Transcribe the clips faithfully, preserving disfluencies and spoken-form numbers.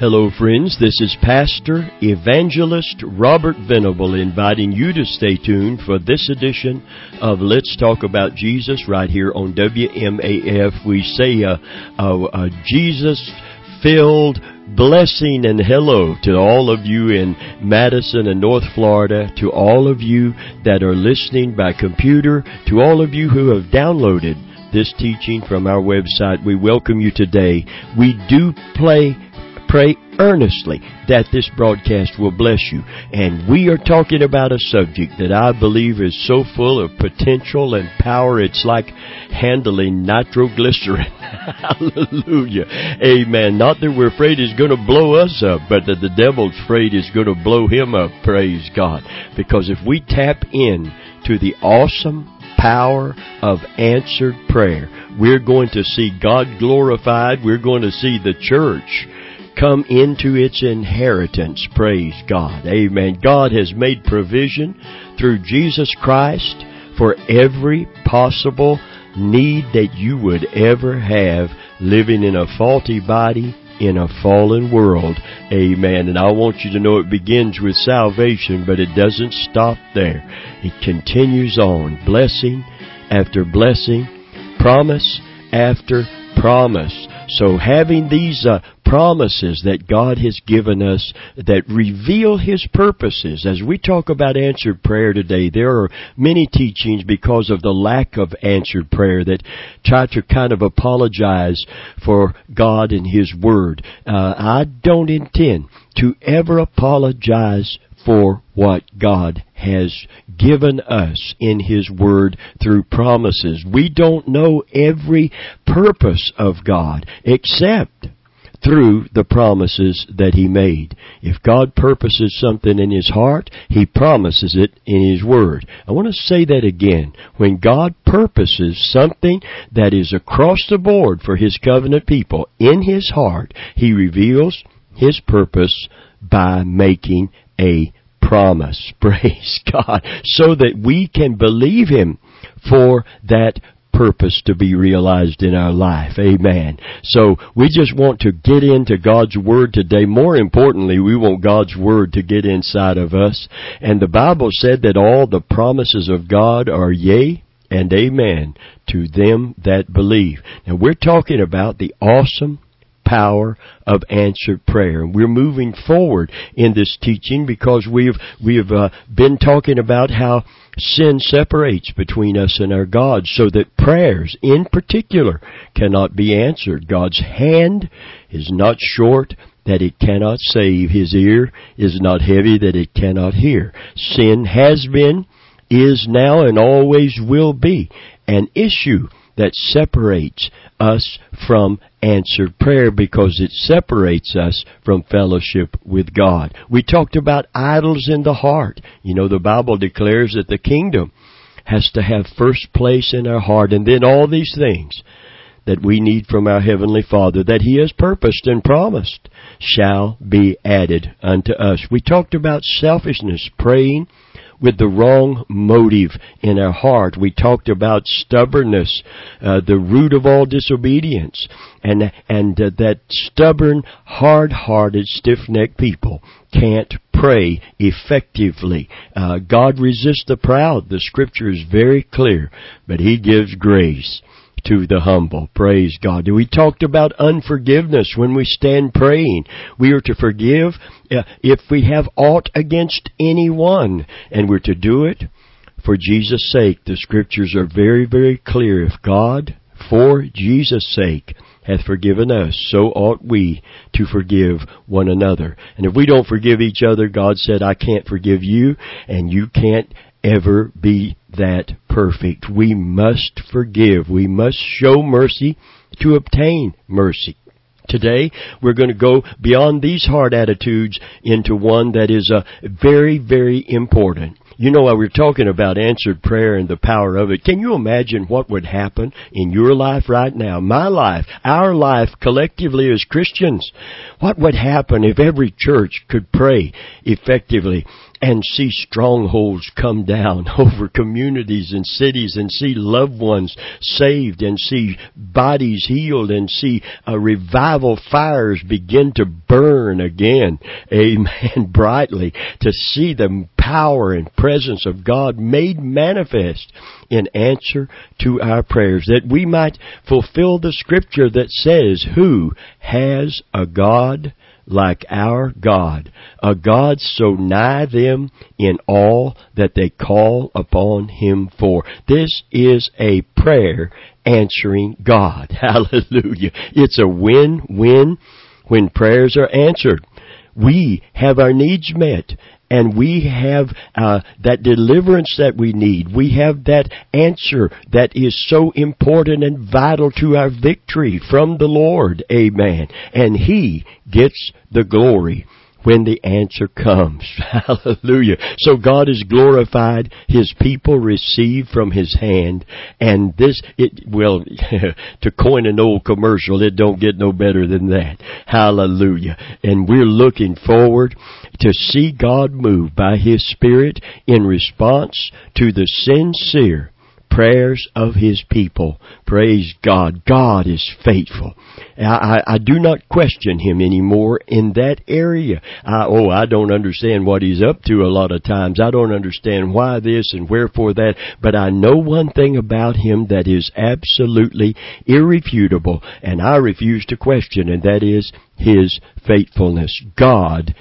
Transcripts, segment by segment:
Hello, friends. This is Pastor Evangelist Robert Venable inviting you to stay tuned for this edition of Let's Talk About Jesus right here on W M A F. We say a, a, a Jesus-filled blessing and hello to all of you in Madison and North Florida, to all of you that are listening by computer, to all of you who have downloaded this teaching from our website. We welcome you today. We do play Pray earnestly that this broadcast will bless you. And we are talking about a subject that I believe is so full of potential and power, it's like handling nitroglycerin. Hallelujah. Amen. Not that we're afraid it's going to blow us up, but that the devil's afraid it's going to blow him up. Praise God. Because if we tap in to the awesome power of answered prayer, we're going to see God glorified. We're going to see the church come into its inheritance. Praise God. Amen. God has made provision through Jesus Christ for every possible need that you would ever have living in a faulty body in a fallen world. Amen. And I want you to know it begins with salvation, but it doesn't stop there. It continues on. Blessing after blessing, promise after promise. So having these uh, promises that God has given us that reveal His purposes. As we talk about answered prayer today, there are many teachings because of the lack of answered prayer that try to kind of apologize for God and His Word. Uh, I don't intend to ever apologize for what God has given us in His Word through promises. We don't know every purpose of God except through the promises that He made. If God purposes something in His heart, He promises it in His Word. I want to say that again. When God purposes something that is across the board for His covenant people in His heart, He reveals His purpose by making a promise. Praise God. So that we can believe Him for that purpose to be realized in our life. Amen. So we just want to get into God's Word today. More importantly, we want God's Word to get inside of us. And the Bible said that all the promises of God are yea and amen to them that believe. Now we're talking about the awesome power of answered prayer. And we're moving forward in this teaching because we've we've uh, been talking about how sin separates between us and our God, so that prayers in particular cannot be answered. God's hand is not short that it cannot save. His ear is not heavy that it cannot hear. Sin has been, is now, and always will be an issue that separates us from answered prayer because it separates us from fellowship with God. We talked about idols in the heart. You know, the Bible declares that the kingdom has to have first place in our heart, and then all these things that we need from our Heavenly Father that He has purposed and promised shall be added unto us. We talked about selfishness, praying with the wrong motive in our heart. We talked about stubbornness, uh, the root of all disobedience, and and uh, that stubborn, hard-hearted, stiff-necked people can't pray effectively. Uh, God resists the proud. The Scripture is very clear, but He gives grace to the humble. Praise God. We talked about unforgiveness when we stand praying. We are to forgive uh, if we have aught against anyone, and we're to do it for Jesus' sake. The Scriptures are very, very clear. If God, for Jesus' sake, hath forgiven us, so ought we to forgive one another. And if we don't forgive each other, God said, I can't forgive you, and you can't ever be that perfect. We must forgive. We must show mercy to obtain mercy. Today, we're going to go beyond these hard attitudes into one that is uh, very, very important. You know, while we're talking about answered prayer and the power of it, can you imagine what would happen in your life right now, my life, our life collectively as Christians? What would happen if every church could pray effectively and see strongholds come down over communities and cities, and see loved ones saved, and see bodies healed, and see uh, revival fires begin to burn again, amen, brightly, to see the power and presence of God made manifest in answer to our prayers, that we might fulfill the scripture that says, who has a God like our God, a God so nigh them in all that they call upon Him for. This is a prayer answering God. Hallelujah. It's a win-win when prayers are answered. We have our needs met, and we have uh, that deliverance that we need. We have that answer that is so important and vital to our victory from the Lord. Amen. And He gets the glory when the answer comes. Hallelujah. So God is glorified. His people receive from His hand. And this, it well, to coin an old commercial, it don't get no better than that. Hallelujah. And we're looking forward to see God move by His Spirit in response to the sincere prayers of His people. Praise God. God is faithful. I, I, I do not question Him anymore in that area. I, oh, I don't understand what He's up to a lot of times. I don't understand why this and wherefore that. But I know one thing about Him that is absolutely irrefutable, and I refuse to question, and that is His faithfulness. God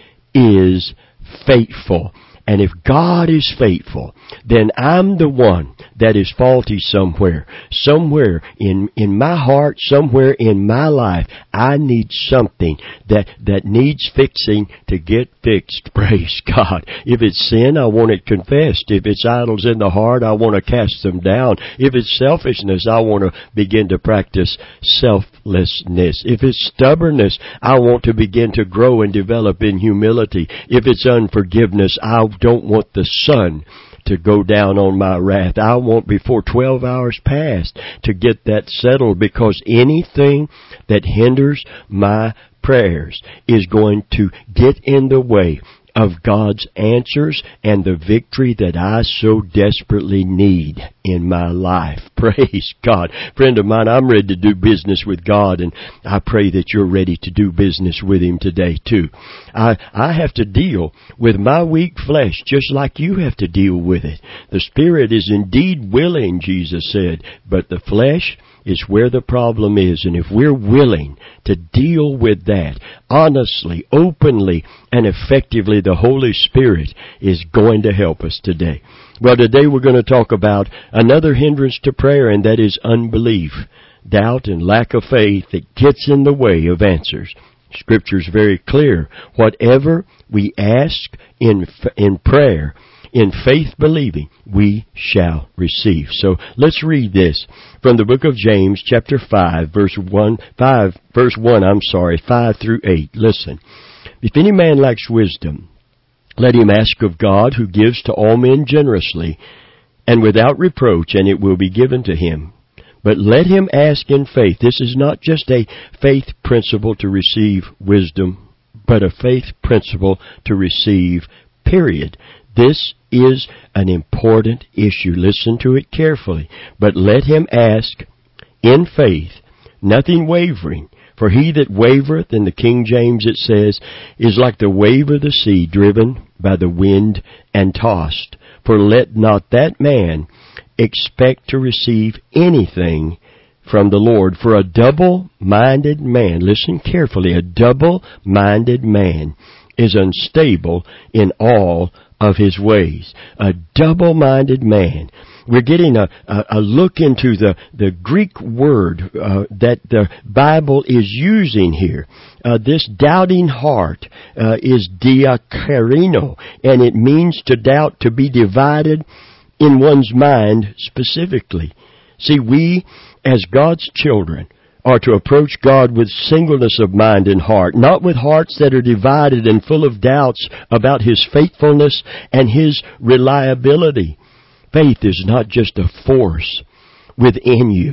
is faithful. And if God is faithful, then I'm the one that is faulty somewhere. Somewhere in, in my heart, somewhere in my life, I need something that, that needs fixing to get fixed. Praise God. If it's sin, I want it confessed. If it's idols in the heart, I want to cast them down. If it's selfishness, I want to begin to practice selflessness. If it's stubbornness, I want to begin to grow and develop in humility. If it's unforgiveness, I don't want the sun to go down on my wrath. I want before twelve hours pass to get that settled, because anything that hinders my prayers is going to get in the way of God's answers and the victory that I so desperately need in my life. Praise God. Friend of mine, I'm ready to do business with God, and I pray that you're ready to do business with Him today too. I, I have to deal with my weak flesh just like you have to deal with it. The Spirit is indeed willing, Jesus said, but the flesh is where the problem is. And if we're willing to deal with that honestly, openly, and effectively, the Holy Spirit is going to help us today. Well, today we're going to talk about another hindrance to prayer, and that is unbelief, doubt, and lack of faith that gets in the way of answers. Scripture is very clear. Whatever we ask in in prayer, in faith believing, we shall receive. So let's read this from the book of James, chapter five, verse one, five, verse one, I'm sorry, five through eight. Listen. If any man lacks wisdom, let him ask of God, who gives to all men generously and without reproach, and it will be given to him. But let him ask in faith. This is not just a faith principle to receive wisdom, but a faith principle to receive, period. This is an important issue. Listen to it carefully. But let him ask in faith, nothing wavering. For he that wavereth, in the King James it says, is like the wave of the sea, driven by the wind and tossed. For let not that man expect to receive anything from the Lord. For a double-minded man, listen carefully, a double-minded man is unstable in all of his ways. A double-minded man. We're getting a, a, a look into the, the Greek word uh, that the Bible is using here. Uh, this doubting heart uh, is diakarino, and it means to doubt, to be divided in one's mind specifically. See, we, as God's children, are to approach God with singleness of mind and heart, not with hearts that are divided and full of doubts about His faithfulness and His reliability. Faith is not just a force within you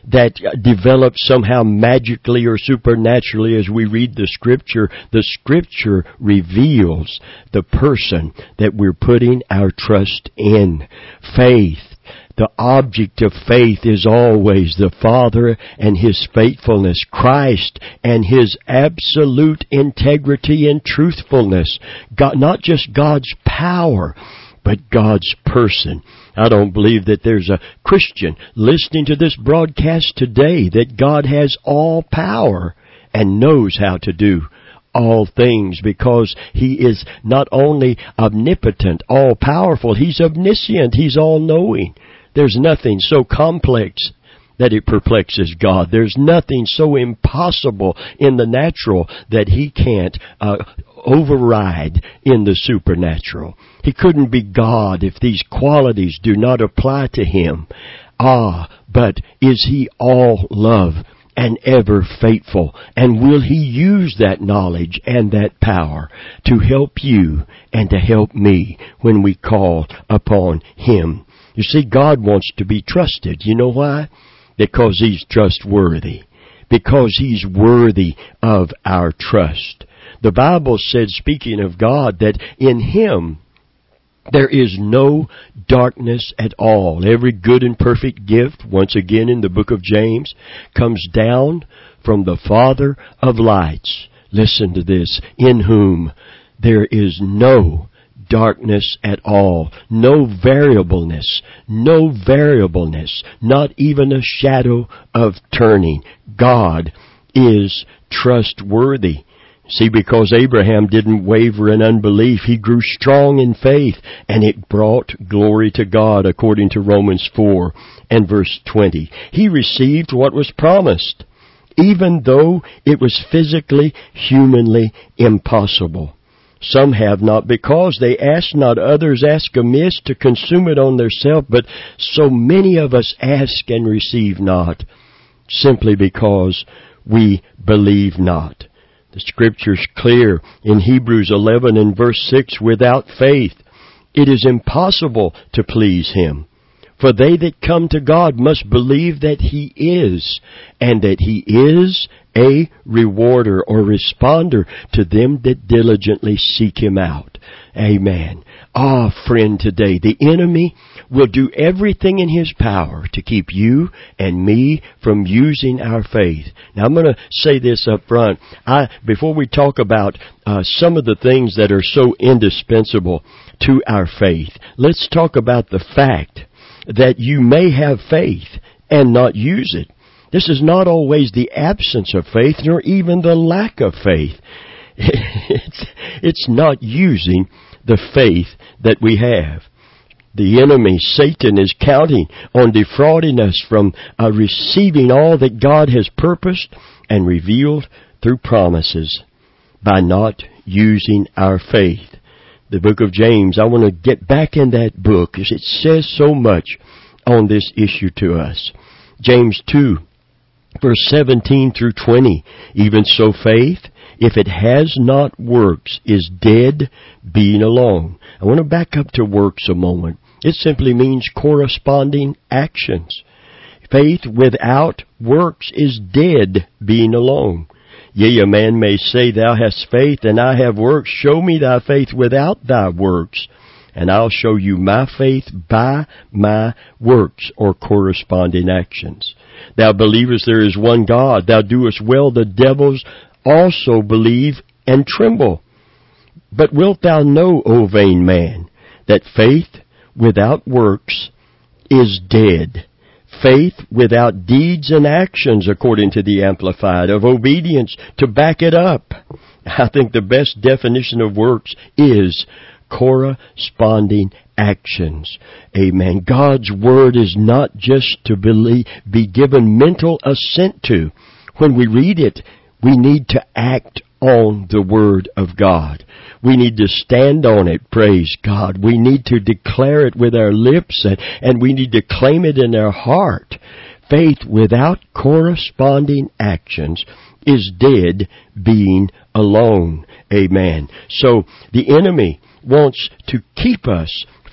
that develops somehow magically or supernaturally as we read the Scripture. The Scripture reveals the person that we're putting our trust in. Faith. The object of faith is always the Father and His faithfulness, Christ and His absolute integrity and truthfulness. God, not just God's power, but God's person. I don't believe that there's a Christian listening to this broadcast today that God has all power and knows how to do all things, because He is not only omnipotent, all-powerful, He's omniscient, He's all-knowing. There's nothing so complex that it perplexes God. There's nothing so impossible in the natural that He can't uh, override in the supernatural. He couldn't be God if these qualities do not apply to Him. Ah, but is He all love and ever faithful? And will He use that knowledge and that power to help you and to help me when we call upon Him? You see, God wants to be trusted. You know why? Because He's trustworthy. Because He's worthy of our trust. The Bible said, speaking of God, that in Him there is no darkness at all. Every good and perfect gift, once again in the book of James, comes down from the Father of lights. Listen to this. In whom there is no darkness at all. No variableness. No variableness. Not even a shadow of turning. God is trustworthy. See, because Abraham didn't waver in unbelief, he grew strong in faith, and it brought glory to God, according to Romans four and verse twenty. He received what was promised, even though it was physically, humanly impossible. Some have not, because they ask not, others ask amiss to consume it on theirself. But so many of us ask and receive not, simply because we believe not. The Scripture's clear in Hebrews eleven and verse six, without faith it is impossible to please Him. For they that come to God must believe that He is, and that He is a rewarder or responder to them that diligently seek Him out. Amen. Ah, friend, today the enemy will do everything in his power to keep you and me from using our faith. Now, I'm going to say this up front. I, before we talk about uh, some of the things that are so indispensable to our faith, let's talk about the fact that you may have faith and not use it. This is not always the absence of faith, nor even the lack of faith. It's, it's not using the faith that we have. The enemy, Satan, is counting on defrauding us from uh, receiving all that God has purposed and revealed through promises by not using our faith. The book of James, I want to get back in that book because it says so much on this issue to us. James two, verse seventeen through twenty. Even so faith, if it has not works, is dead, being alone. I want to back up to works a moment. It simply means corresponding actions. Faith without works is dead, being alone. Yea, a man may say, Thou hast faith, and I have works. Show me thy faith without thy works, and I'll show you my faith by my works, or corresponding actions. Thou believest there is one God. Thou doest well. The devils also believe and tremble. But wilt thou know, O vain man, that faith without works is dead? Faith without deeds and actions, according to the Amplified, of obedience to back it up. I think the best definition of works is corresponding actions. Amen. God's Word is not just to believe, be given mental assent to. When we read it, we need to act on the Word of God. We need to stand on it, praise God. We need to declare it with our lips, and, and we need to claim it in our heart. Faith without corresponding actions is dead, being alone. Amen. So the enemy wants to keep us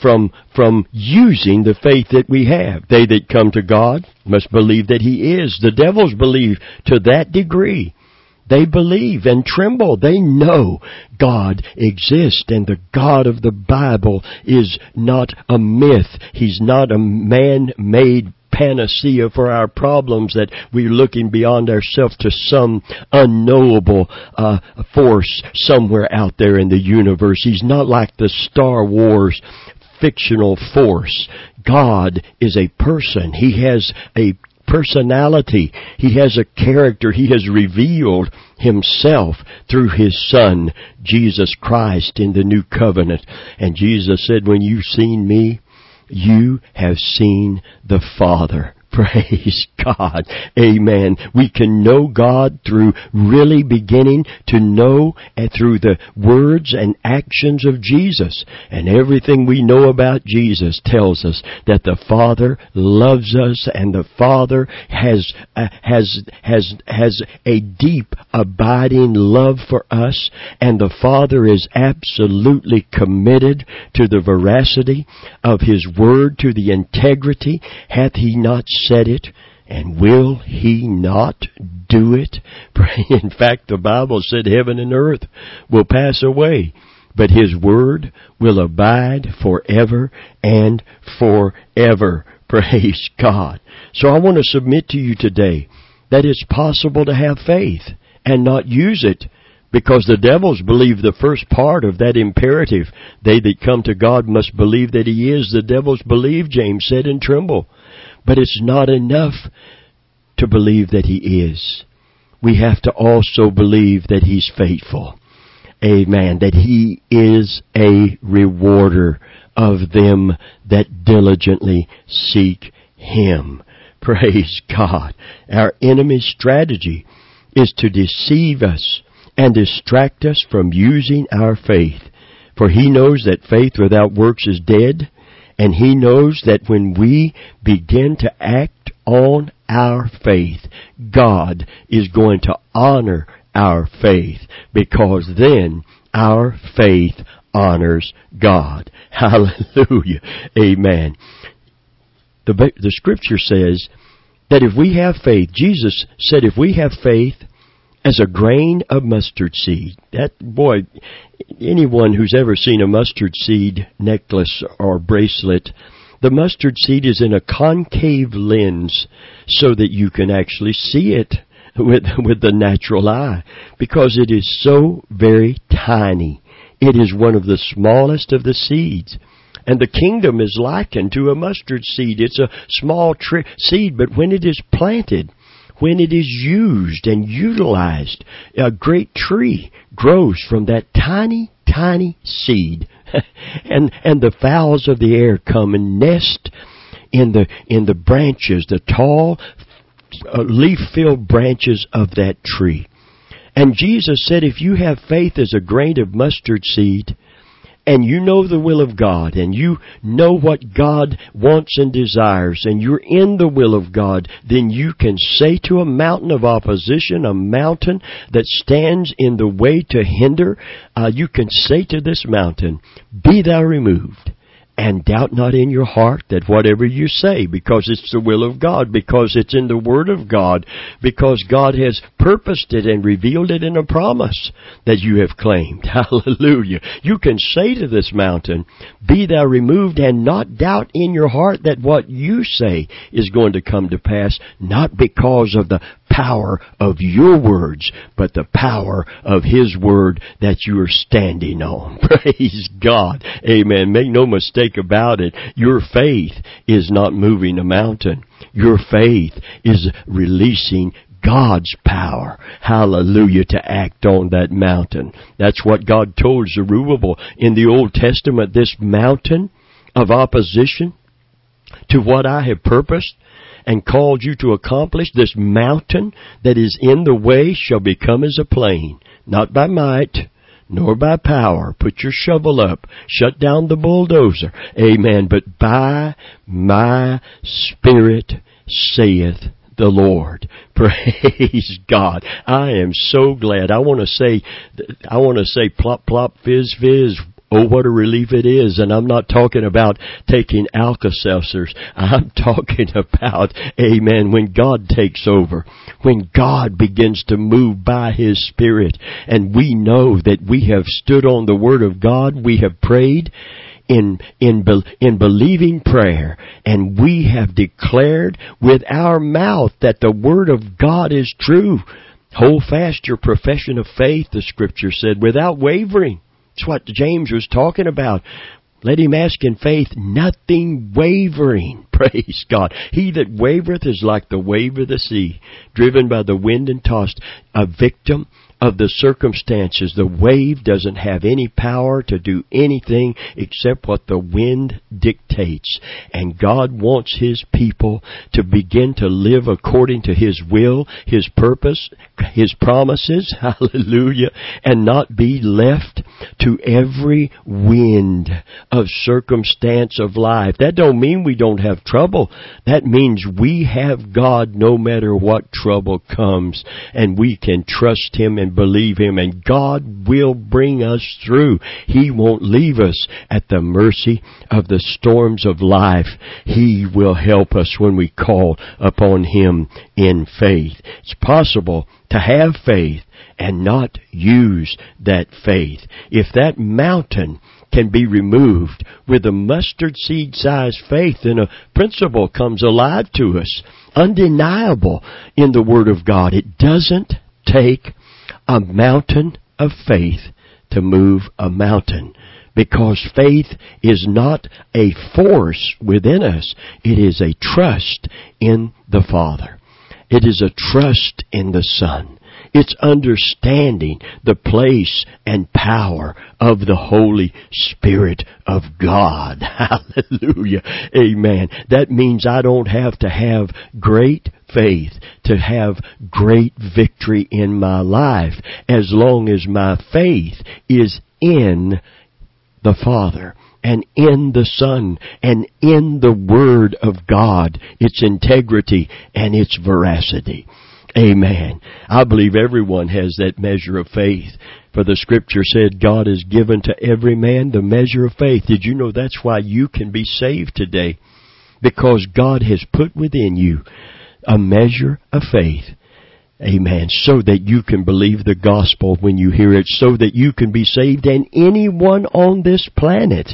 from, from using the faith that we have. They that come to God must believe that He is. The devils believe to that degree. They believe and tremble. They know God exists, and the God of the Bible is not a myth. He's not a man-made panacea for our problems, that we're looking beyond ourselves to some unknowable uh, force somewhere out there in the universe. He's not like the Star Wars fictional force. God is a person. He has a personality. He has a character. He has revealed Himself through His Son, Jesus Christ, in the new covenant. And Jesus said, when you've seen me, you have seen the Father. Praise God. Amen. We can know God through really beginning to know and through the words and actions of Jesus. And everything we know about Jesus tells us that the Father loves us, and the Father has uh, has has has a deep abiding love for us, and the Father is absolutely committed to the veracity of His word, to the integrity. Hath He not said it, and will He not do it? In fact, the Bible said heaven and earth will pass away, but His word will abide forever and forever. Praise God. So I want to submit to you today that it's possible to have faith and not use it, because the devils believe the first part of that imperative. They that come to God must believe that He is. The devils believe, James said, and tremble. But it's not enough to believe that He is. We have to also believe that He's faithful. Amen. That He is a rewarder of them that diligently seek Him. Praise God. Our enemy's strategy is to deceive us and distract us from using our faith. For he knows that faith without works is dead. And he knows that when we begin to act on our faith, God is going to honor our faith, because then our faith honors God. Hallelujah. Amen. The, the Scripture says that if we have faith, Jesus said if we have faith as a grain of mustard seed. That, boy, anyone who's ever seen a mustard seed necklace or bracelet, the mustard seed is in a concave lens so that you can actually see it with, with the natural eye, because it is so very tiny. It is one of the smallest of the seeds. And the kingdom is likened to a mustard seed. It's a small tri- seed, but when it is planted, when it is used and utilized, a great tree grows from that tiny, tiny seed. and and the fowls of the air come and nest in the in the branches, the tall, uh, leaf-filled branches of that tree. And Jesus said, if you have faith as a grain of mustard seed, and you know the will of God, and you know what God wants and desires, and you're in the will of God, then you can say to a mountain of opposition, a mountain that stands in the way to hinder, uh, you can say to this mountain, be thou removed. And doubt not in your heart that whatever you say, because it's the will of God, because it's in the Word of God, because God has purposed it and revealed it in a promise that you have claimed. Hallelujah. You can say to this mountain, be thou removed, and not doubt in your heart that what you say is going to come to pass, not because of the power of your words, but the power of His Word that you are standing on. Praise God. Amen. Make no mistake about it. Your faith is not moving a mountain. Your faith is releasing God's power, hallelujah, to act on that mountain. That's what God told Zerubbabel in the Old Testament. This mountain of opposition to what I have purposed and called you to accomplish, this mountain that is in the way shall become as a plain, not by might, nor by power. Put your shovel up. Shut down the bulldozer. Amen. But by my Spirit, saith the Lord. Praise God. I am so glad. I want to say, I want to say plop, plop, fizz, fizz. Oh, what a relief it is. And I'm not talking about taking Alka-Seltzers. I'm talking about, amen, when God takes over, when God begins to move by His Spirit, and we know that we have stood on the Word of God, we have prayed in in in believing prayer, and we have declared with our mouth that the Word of God is true. Hold fast your profession of faith, the Scripture said, without wavering. That's what James was talking about. Let him ask in faith, nothing wavering. Praise God. He that wavereth is like the wave of the sea, driven by the wind and tossed. A victim of the circumstances. The wave doesn't have any power to do anything except what the wind dictates. And God wants His people to begin to live according to His will, His purpose, His promises, hallelujah, and not be left to every wind of circumstance of life. That don't mean we don't have trouble. That means we have God no matter what trouble comes, and we can trust Him and believe Him, and God will bring us through. He won't leave us at the mercy of the storms of life. He will help us when we call upon Him in faith. It's possible to have faith and not use that faith. If that mountain can be removed with a mustard seed sized faith, then a principle comes alive to us, undeniable in the Word of God. It doesn't take a mountain of faith to move a mountain, because faith is not a force within us. It is a trust in the Father. It is a trust in the Son. It's understanding the place and power of the Holy Spirit of God. Hallelujah. Amen. That means I don't have to have great faith to have great victory in my life, as long as my faith is in the Father and in the Son and in the Word of God, its integrity and its veracity. Amen. I believe everyone has that measure of faith. For the Scripture said God has given to every man the measure of faith. Did you know that's why you can be saved today? Because God has put within you a measure of faith. Amen. So that you can believe the gospel when you hear it. So that you can be saved. And anyone on this planet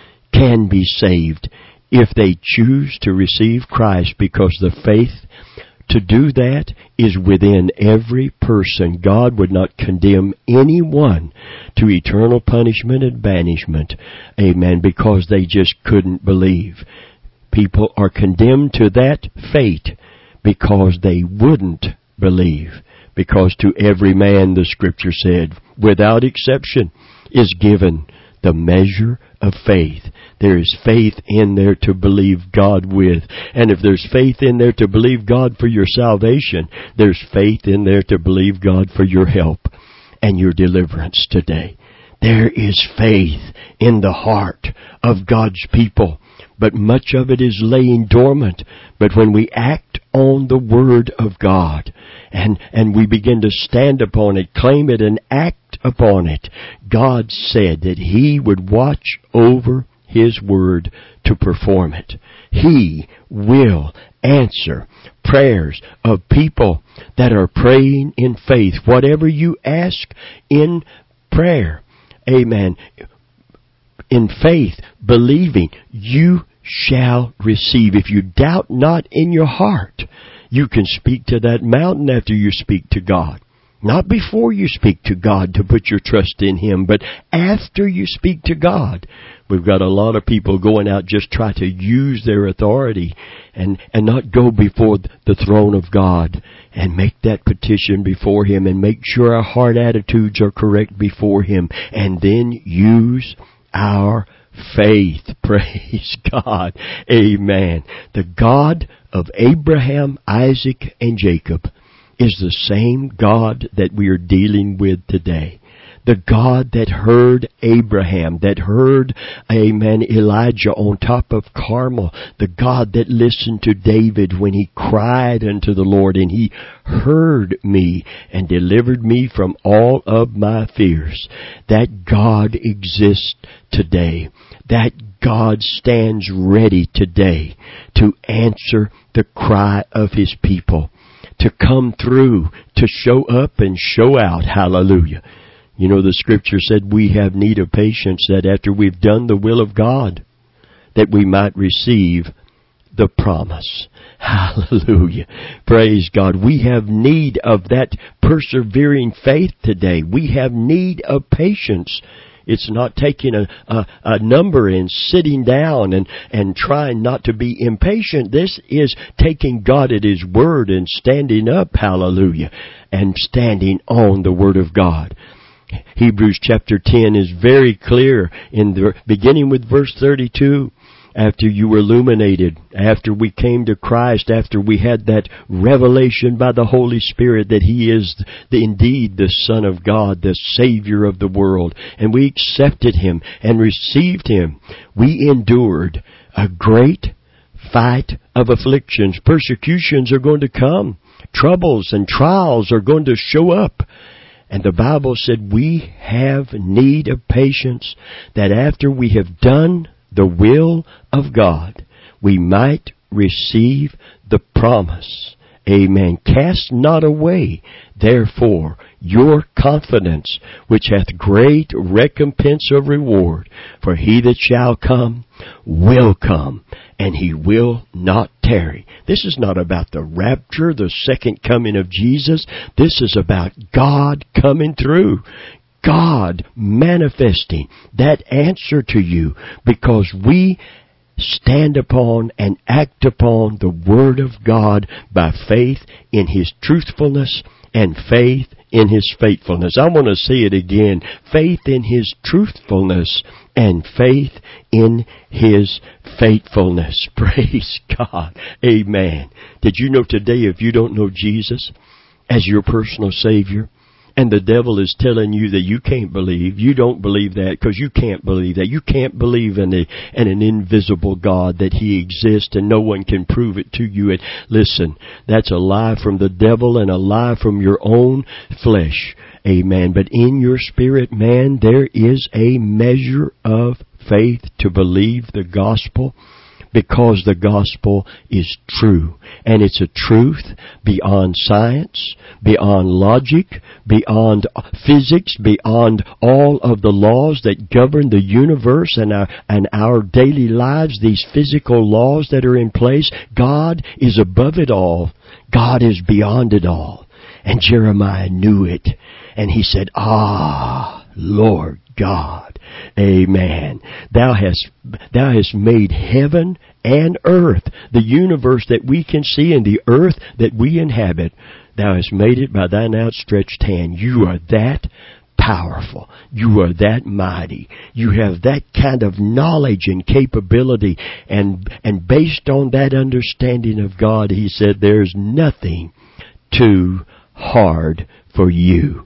can be saved if they choose to receive Christ, because the faith to do that is within every person. God would not condemn anyone to eternal punishment and banishment. Amen. Because they just couldn't believe. People are condemned to that fate because they wouldn't believe. Because to every man, the Scripture said, without exception, is given the measure of faith. There is faith in there to believe God with. And if there's faith in there to believe God for your salvation, there's faith in there to believe God for your help and your deliverance today. There is faith in the heart of God's people, but much of it is laying dormant. But when we act on the Word of God, and, and we begin to stand upon it, claim it, and act upon it, God said that He would watch over His Word to perform it. He will answer prayers of people that are praying in faith. Whatever you ask in prayer, amen, in faith, believing, you shall receive. If you doubt not in your heart, you can speak to that mountain after you speak to God. Not before you speak to God to put your trust in Him, but after you speak to God. We've got a lot of people going out just try to use their authority and, and not go before the throne of God and make that petition before Him and make sure our heart attitudes are correct before Him, and then use our faith. Praise God. Amen. The God of Abraham, Isaac, and Jacob is the same God that we are dealing with today. The God that heard Abraham, that heard, amen, Elijah on top of Carmel. The God that listened to David when he cried unto the Lord, and he heard me and delivered me from all of my fears. That God exists today. That God stands ready today to answer the cry of His people, to come through, to show up and show out. Hallelujah. You know, the Scripture said we have need of patience, that after we've done the will of God, that we might receive the promise. Hallelujah. Praise God. We have need of that persevering faith today. We have need of patience. It's not taking a, a, a number and sitting down and, and trying not to be impatient. This is taking God at His word and standing up, hallelujah, and standing on the Word of God. Hebrews chapter ten is very clear in the beginning with verse thirty-two. After you were illuminated, after we came to Christ, after we had that revelation by the Holy Spirit that He is the, indeed the Son of God, the Savior of the world, and we accepted Him and received Him, we endured a great fight of afflictions. Persecutions are going to come. Troubles and trials are going to show up. And the Bible said we have need of patience, that after we have done the will of God, we might receive the promise. Amen. Cast not away, therefore, your confidence, which hath great recompense of reward. For He that shall come will come, and He will not tarry. This is not about the rapture, the second coming of Jesus. This is about God coming through. God manifesting that answer to you, because we stand upon and act upon the Word of God by faith in His truthfulness and faith in His faithfulness. I want to say it again. Faith in His truthfulness and faith in His faithfulness. Praise God. Amen. Did you know today, if you don't know Jesus as your personal Savior, and the devil is telling you that you can't believe, you don't believe that because you can't believe that. You can't believe in, a, in an invisible God, that He exists and no one can prove it to you. And listen, that's a lie from the devil and a lie from your own flesh. Amen. But in your spirit, man, there is a measure of faith to believe the gospel, because the gospel is true. And it's a truth beyond science, beyond logic, beyond physics, beyond all of the laws that govern the universe and our, and our daily lives, these physical laws that are in place. God is above it all. God is beyond it all. And Jeremiah knew it. And he said, "Ah, Lord God, amen. Thou hast, thou hast made heaven and earth, the universe that we can see and the earth that we inhabit. Thou hast made it by thine outstretched hand." You are that powerful. You are that mighty. You have that kind of knowledge and capability. And, and based on that understanding of God, He said, there's nothing too hard for you.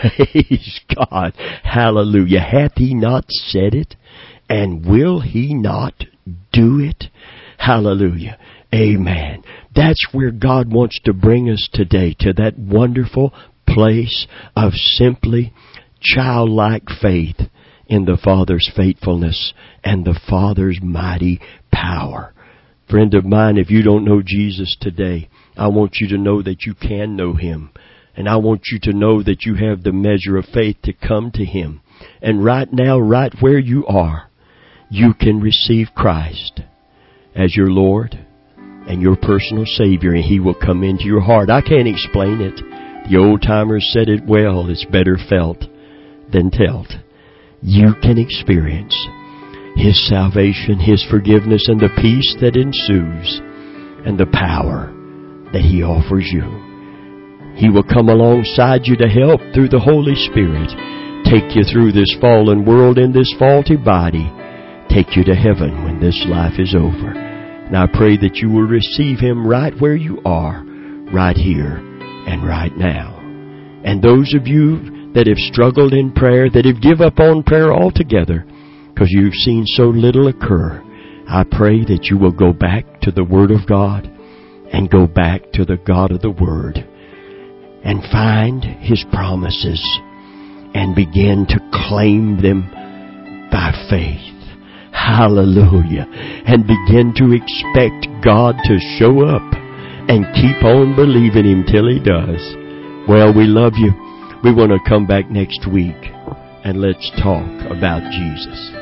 Praise God. Hallelujah. Hath He not said it? And will He not do it? Hallelujah. Amen. That's where God wants to bring us today, to that wonderful place of simply childlike faith in the Father's faithfulness and the Father's mighty power. Friend of mine, if you don't know Jesus today, I want you to know that you can know Him. And I want you to know that you have the measure of faith to come to Him. And right now, right where you are, you can receive Christ as your Lord and your personal Savior, and He will come into your heart. I can't explain it. The old-timers said it well. It's better felt than told. You can experience His salvation, His forgiveness, and the peace that ensues, and the power that He offers you. He will come alongside you to help through the Holy Spirit. Take you through this fallen world in this faulty body. Take you to heaven when this life is over. And I pray that you will receive Him right where you are, right here and right now. And those of you that have struggled in prayer, that have give up on prayer altogether because you've seen so little occur, I pray that you will go back to the Word of God and go back to the God of the Word and find His promises and begin to claim them by faith. Hallelujah. And begin to expect God to show up and keep on believing Him till He does. Well, we love you. We want to come back next week and let's talk about Jesus.